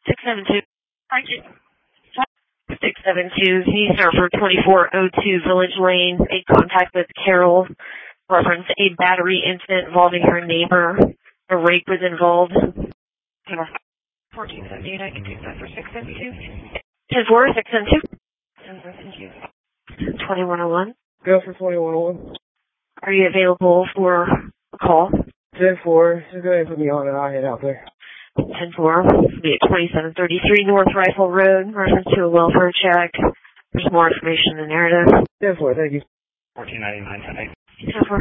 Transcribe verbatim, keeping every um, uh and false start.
six seven two. Thank you. six seven two, East for twenty-four oh two Village Lane, made contact with Carol, reference a battery incident involving her neighbor. A rape was involved. fourteen seventy-eight, I can take that for six seven two. ten four, six seven two. Thank you. twenty-one oh one. Go for twenty-one oh one. Are you available for a call? ten four, just go ahead and put me on and I'll head out there. ten four, be at twenty-seven thirty-three North Rifle Road, reference to a welfare check. There's more information in the narrative. ten four, thank you. fourteen ninety-nine tonight. ten four.